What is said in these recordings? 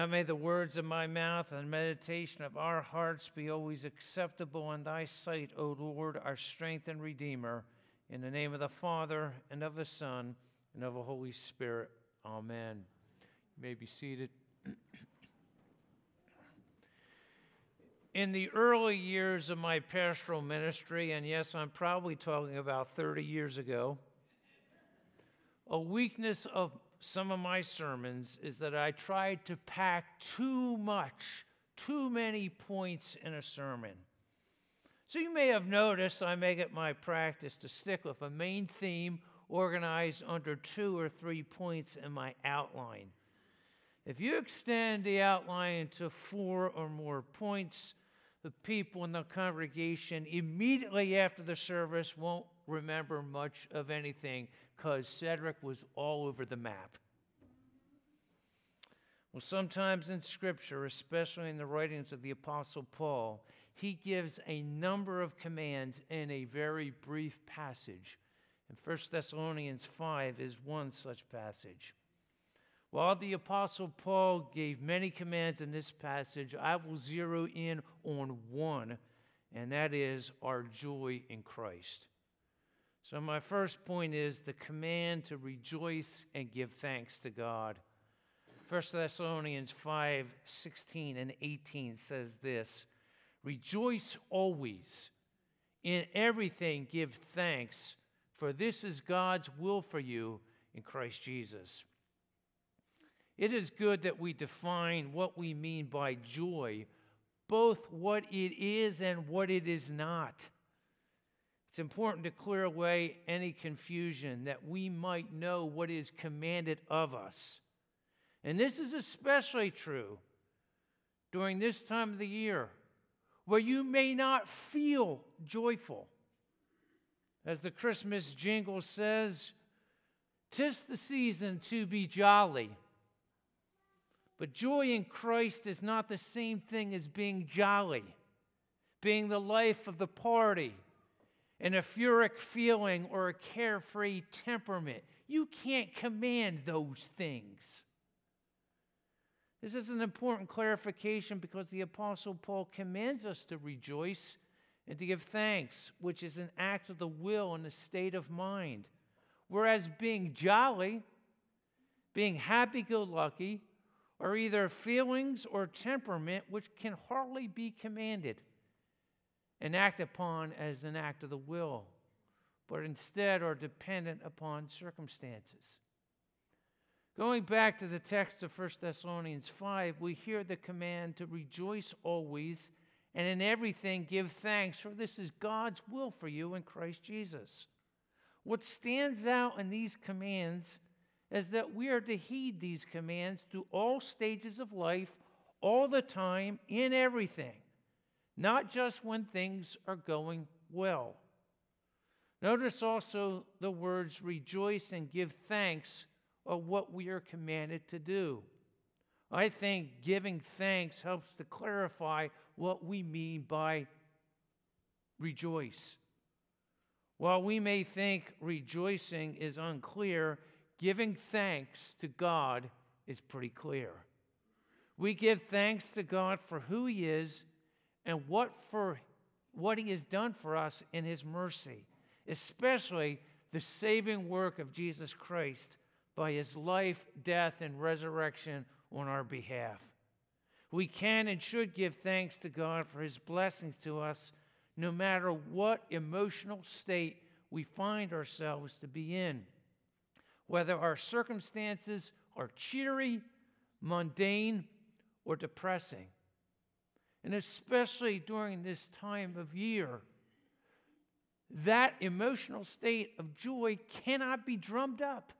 Now may the words of my mouth and meditation of our hearts be always acceptable in thy sight, O Lord, our strength and Redeemer. In the name of the Father, and of the Son, and of the Holy Spirit. Amen. You may be seated. In the early years of my pastoral ministry, and yes, I'm probably talking about 30 years ago, a weakness of some of my sermons is that I tried to pack too many points in a sermon. So you may have noticed I make it my practice to stick with a main theme organized under 2 or 3 points in my outline. If you extend the outline to 4 or more points, the people in the congregation immediately after the service won't remember much of anything because Cedric was all over the map. Well, sometimes in Scripture, especially in the writings of the Apostle Paul, he gives a number of commands in a very brief passage. And 1 Thessalonians 5 is one such passage. While the Apostle Paul gave many commands in this passage, I will zero in on one, and that is our joy in Christ. So my first point is the command to rejoice and give thanks to God. 1 Thessalonians 5:16 and 18 says this, "Rejoice always, in everything give thanks, for this is God's will for you in Christ Jesus." It is good that we define what we mean by joy, both what it is and what it is not. It's important to clear away any confusion that we might know what is commanded of us. And this is especially true during this time of the year, where you may not feel joyful. As the Christmas jingle says, "'Tis the season to be jolly." But joy in Christ is not the same thing as being jolly, being the life of the party, an euphoric feeling, or a carefree temperament. You can't command those things. This is an important clarification because the Apostle Paul commands us to rejoice and to give thanks, which is an act of the will and a state of mind. Whereas being jolly, being happy-go-lucky, are either feelings or temperament which can hardly be commanded and acted upon as an act of the will, but instead are dependent upon circumstances. Going back to the text of 1 Thessalonians 5, we hear the command to rejoice always and in everything give thanks, for this is God's will for you in Christ Jesus. What stands out in these commands is that we are to heed these commands through all stages of life, all the time, in everything, not just when things are going well. Notice also the words rejoice and give thanks are what we are commanded to do. I think giving thanks helps to clarify what we mean by rejoice. While we may think rejoicing is unclear, giving thanks to God is pretty clear. We give thanks to God for who He is and what He has done for us in His mercy, especially the saving work of Jesus Christ by His life, death, and resurrection on our behalf. We can and should give thanks to God for His blessings to us, no matter what emotional state we find ourselves to be in, whether our circumstances are cheery, mundane, or depressing. And especially during this time of year, that emotional state of joy cannot be drummed up.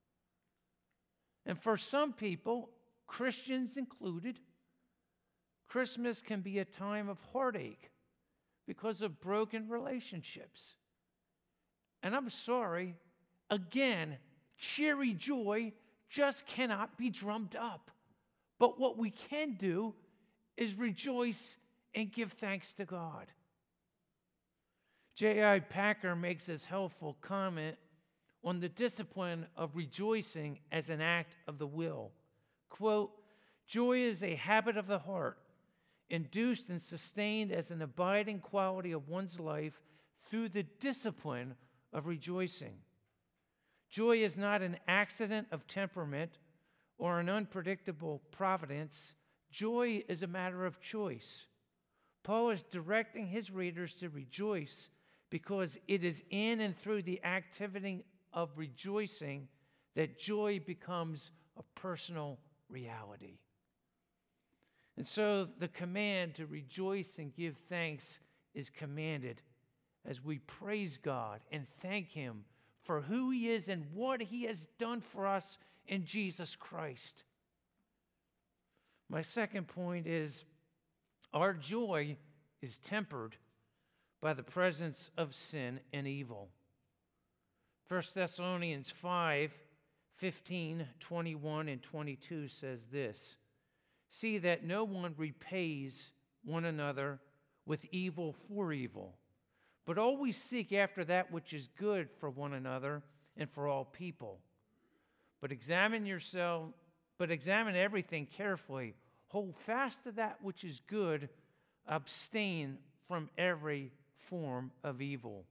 And for some people, Christians included, Christmas can be a time of heartache because of broken relationships. And I'm sorry, again, cheery joy just cannot be drummed up. But what we can do is rejoice and give thanks to God. J.I. Packer makes this helpful comment on the discipline of rejoicing as an act of the will. Quote, Joy is a habit of the heart, induced and sustained as an abiding quality of one's life through the discipline of rejoicing. Joy is not an accident of temperament or an unpredictable providence. Joy is a matter of choice. Paul is directing his readers to rejoice because it is in and through the activity of rejoicing that joy becomes a personal reality. And so the command to rejoice and give thanks is commanded as we praise God and thank Him for who He is and what He has done for us in Jesus Christ. My second point is our joy is tempered by the presence of sin and evil. 1 Thessalonians 5:15, 21, and 22 says this, "See that no one repays one another with evil for evil, but always seek after that which is good for one another and for all people. But examine everything carefully. Hold fast to that which is good. Abstain from every form of evil."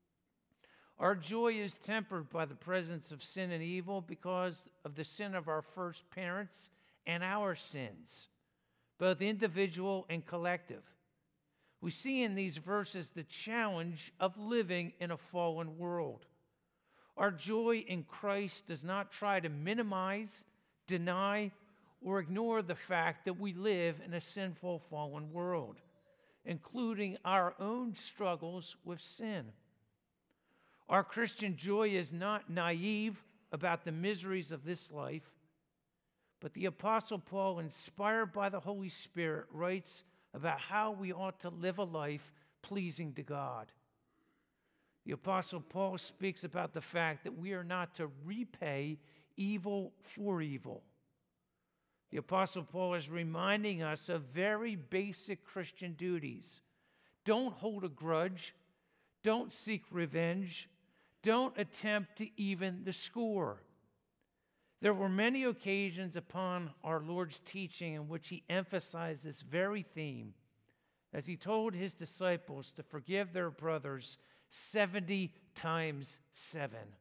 Our joy is tempered by the presence of sin and evil because of the sin of our first parents and our sins, both individual and collective. We see in these verses the challenge of living in a fallen world. Our joy in Christ does not try to minimize, deny, or ignore the fact that we live in a sinful, fallen world, including our own struggles with sin. Our Christian joy is not naive about the miseries of this life, but the Apostle Paul, inspired by the Holy Spirit, writes about how we ought to live a life pleasing to God. The Apostle Paul speaks about the fact that we are not to repay evil for evil. The Apostle Paul is reminding us of very basic Christian duties. Don't hold a grudge. Don't seek revenge. Don't attempt to even the score. There were many occasions upon our Lord's teaching in which he emphasized this very theme as he told his disciples to forgive their brothers 70 times 7.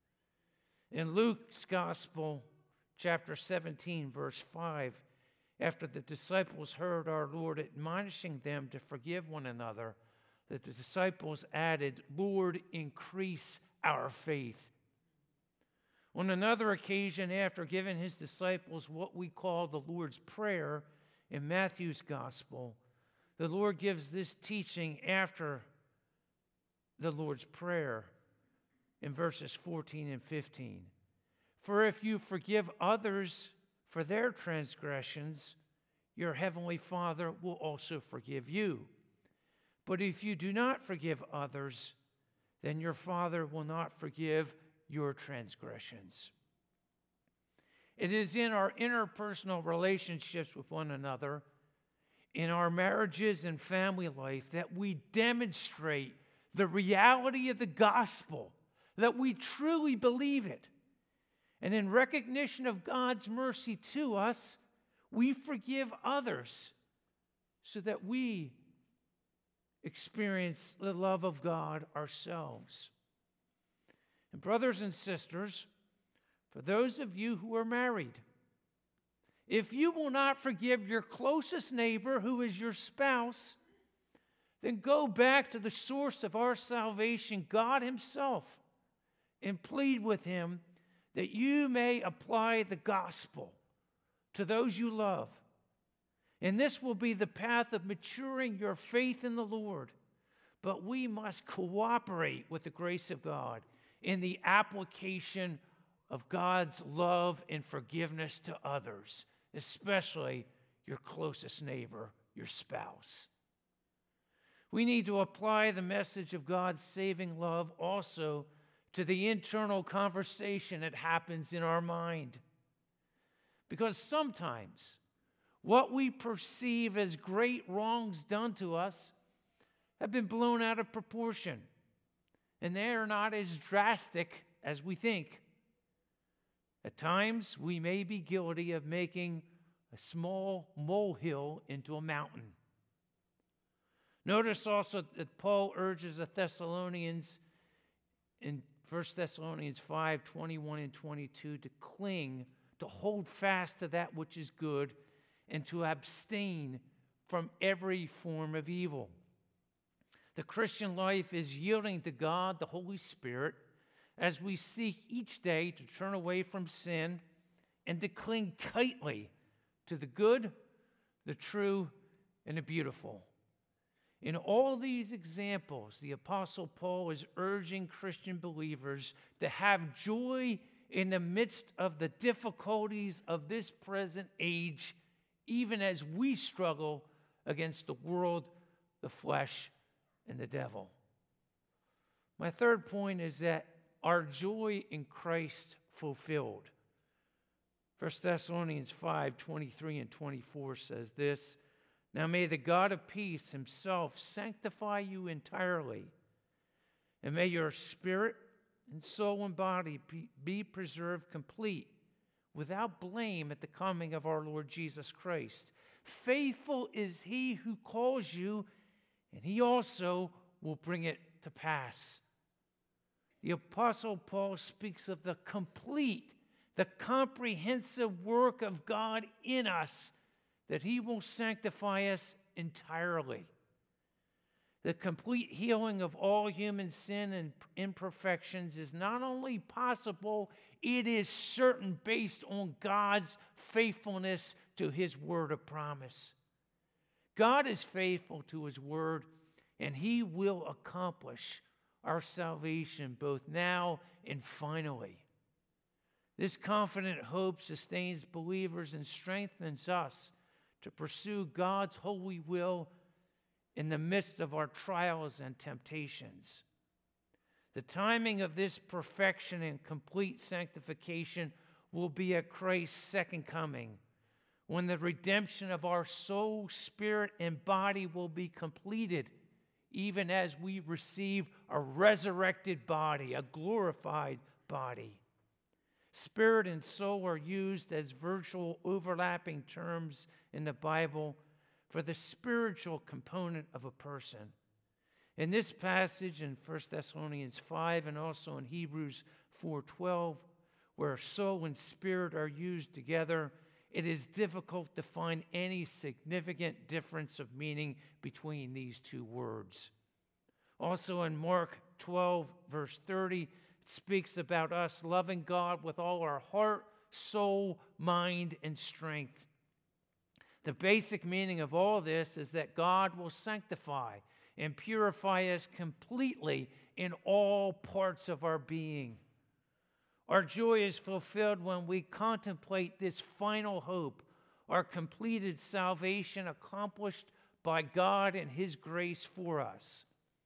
In Luke's Gospel, chapter 17, verse 5, after the disciples heard our Lord admonishing them to forgive one another, the disciples added, "Lord, increase our faith." On another occasion, after giving his disciples what we call the Lord's Prayer in Matthew's Gospel, the Lord gives this teaching after the Lord's Prayer in verses 14 and 15. "For if you forgive others for their transgressions, your heavenly Father will also forgive you. But if you do not forgive others, then your Father will not forgive your transgressions." It is in our interpersonal relationships with one another, in our marriages and family life, that we demonstrate the reality of the gospel, that we truly believe it. And in recognition of God's mercy to us, we forgive others so that we experience the love of God ourselves. And brothers and sisters, for those of you who are married, if you will not forgive your closest neighbor who is your spouse, then go back to the source of our salvation, God Himself, and plead with Him that you may apply the gospel to those you love. And this will be the path of maturing your faith in the Lord. But we must cooperate with the grace of God in the application of God's love and forgiveness to others, especially your closest neighbor, your spouse. We need to apply the message of God's saving love also to the internal conversation that happens in our mind. Because sometimes what we perceive as great wrongs done to us have been blown out of proportion, and they are not as drastic as we think. At times, we may be guilty of making a small molehill into a mountain. Notice also that Paul urges the Thessalonians in 1 Thessalonians 5, 21 and 22 to cling, to hold fast to that which is good, and to abstain from every form of evil. The Christian life is yielding to God, the Holy Spirit, as we seek each day to turn away from sin and to cling tightly to the good, the true, and the beautiful. In all these examples, the Apostle Paul is urging Christian believers to have joy in the midst of the difficulties of this present age, even as we struggle against the world, the flesh, and the devil. My third point is that our joy in Christ fulfilled. 1 Thessalonians 5, 23 and 24 says this, "Now may the God of peace himself sanctify you entirely, and may your spirit and soul and body be preserved complete, without blame at the coming of our Lord Jesus Christ. Faithful is he who calls you, and he also will bring it to pass." The Apostle Paul speaks of the complete, the comprehensive work of God in us, that he will sanctify us entirely. The complete healing of all human sin and imperfections is not only possible, it is certain based on God's faithfulness to his word of promise. God is faithful to his word, and he will accomplish our salvation both now and finally. This confident hope sustains believers and strengthens us to pursue God's holy will in the midst of our trials and temptations. The timing of this perfection and complete sanctification will be at Christ's second coming, when the redemption of our soul, spirit, and body will be completed, even as we receive a resurrected body, a glorified body. Spirit and soul are used as virtual overlapping terms in the Bible for the spiritual component of a person. In this passage in 1 Thessalonians 5 and also in Hebrews 4:12, where soul and spirit are used together, it is difficult to find any significant difference of meaning between these two words. Also in Mark 12, verse 30, it speaks about us loving God with all our heart, soul, mind, and strength. The basic meaning of all this is that God will sanctify and purify us completely in all parts of our being. Our joy is fulfilled when we contemplate this final hope, our completed salvation accomplished by God and his grace for us.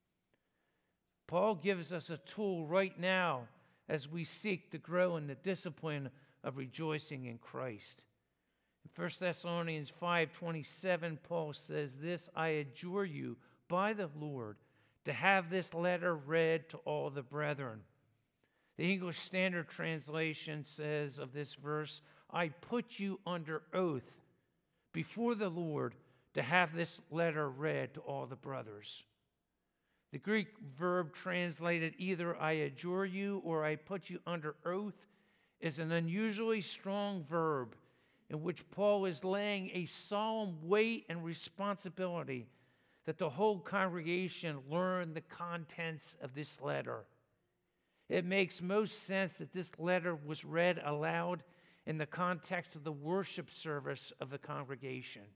Paul gives us a tool right now as we seek to grow in the discipline of rejoicing in Christ. In 1 Thessalonians 5:27, Paul says this, "I adjure you by the Lord to have this letter read to all the brethren." The English Standard Translation says of this verse, "I put you under oath before the Lord to have this letter read to all the brothers." The Greek verb translated either "I adjure you" or "I put you under oath" is an unusually strong verb in which Paul is laying a solemn weight and responsibility that the whole congregation learn the contents of this letter. It makes most sense that this letter was read aloud in the context of the worship service of the congregation.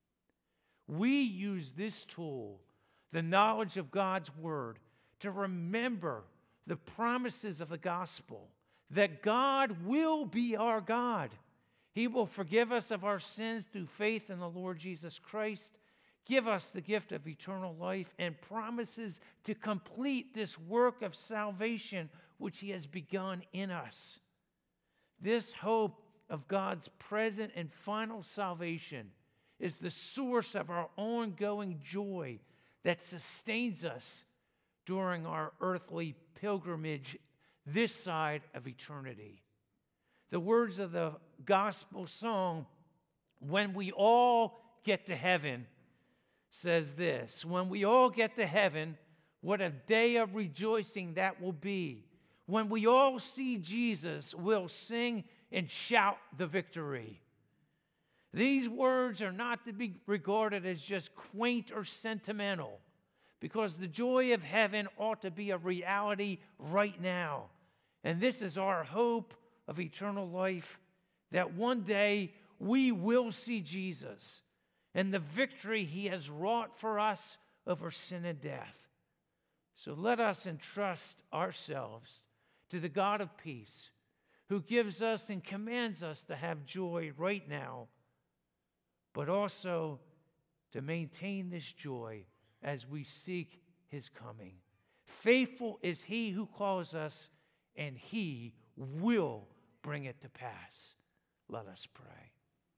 We use this tool, the knowledge of God's word, to remember the promises of the gospel, that God will be our God. He will forgive us of our sins through faith in the Lord Jesus Christ, give us the gift of eternal life, and promises to complete this work of salvation which he has begun in us. This hope of God's present and final salvation is the source of our ongoing joy that sustains us during our earthly pilgrimage this side of eternity. The words of the gospel song when we all get to heaven, says this: when we all get to heaven, what a day of rejoicing that will be. When we all see Jesus, we'll sing and shout the victory. These words are not to be regarded as just quaint or sentimental, because the joy of heaven ought to be a reality right now. And this is our hope of eternal life, that one day we will see Jesus and the victory he has wrought for us over sin and death. So let us entrust ourselves to the God of peace, who gives us and commands us to have joy right now, but also to maintain this joy as we seek his coming. Faithful is he who calls us, and he will bring it to pass. Let us pray.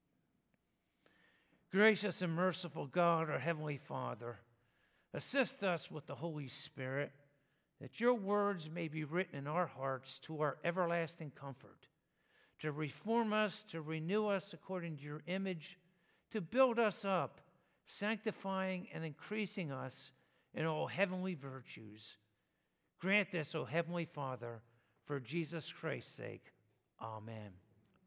Gracious and merciful God, our Heavenly Father, assist us with the Holy Spirit, that your words may be written in our hearts to our everlasting comfort, to reform us, to renew us according to your image, to build us up, sanctifying and increasing us in all heavenly virtues. Grant this, O Heavenly Father, for Jesus Christ's sake. Amen.